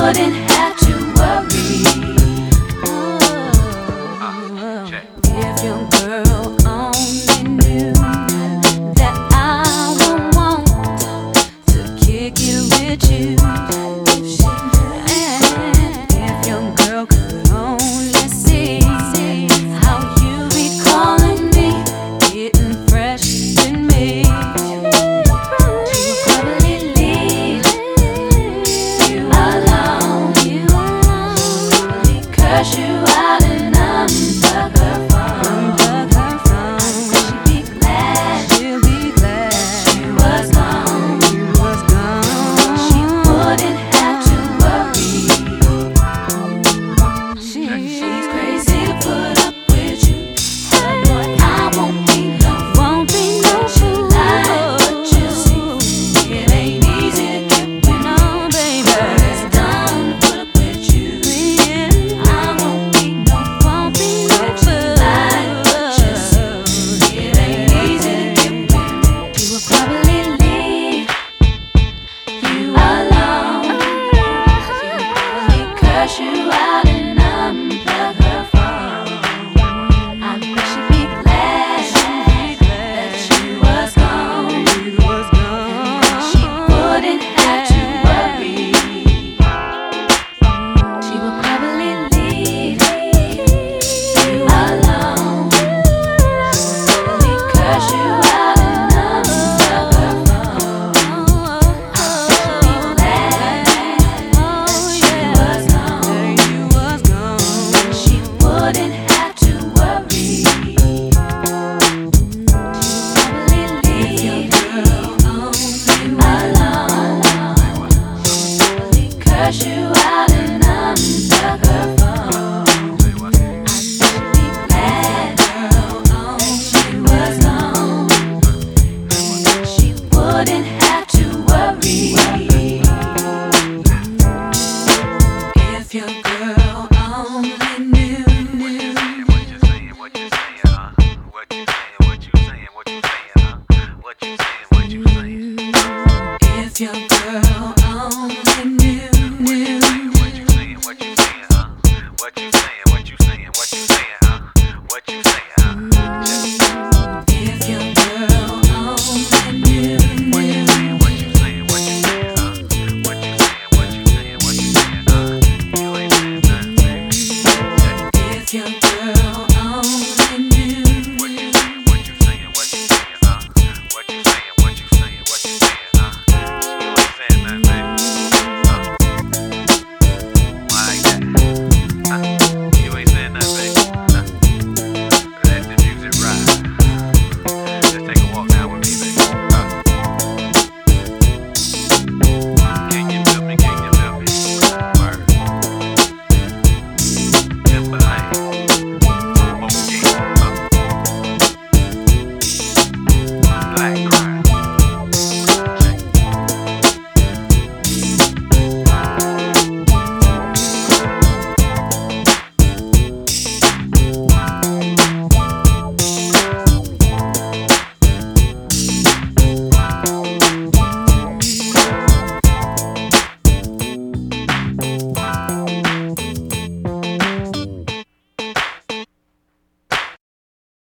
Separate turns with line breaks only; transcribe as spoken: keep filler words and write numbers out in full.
wouldn't have to worry.
Uh, check.
If your girl only knew that I don't want to kick it with you. And if your girl could only see how you be calling me, getting fresh with me, she would probably leave you alone. Probably curse you out and unplug her phone. She'd be glad, she'll be glad that she was gone. She wouldn't have to worry. She, she's crazy to put up with you. But I won't be no, won't be no fool. But you see, it ain't easy to get with no baby. It's dumb to put up with you. I won't be no, won't be no fool. But you see, it ain't easy to get with. He will probably leave you alone. She will probably curse you out and unplug her phone. I bet she'd be glad that she was gone. She wouldn't have to worry. She will probably leave you alone. Probably curse you out and unplug her phone. I bet she'd be glad that she was gone. She wouldn't have to worry. She would probably leave you alone. Probably curse you out.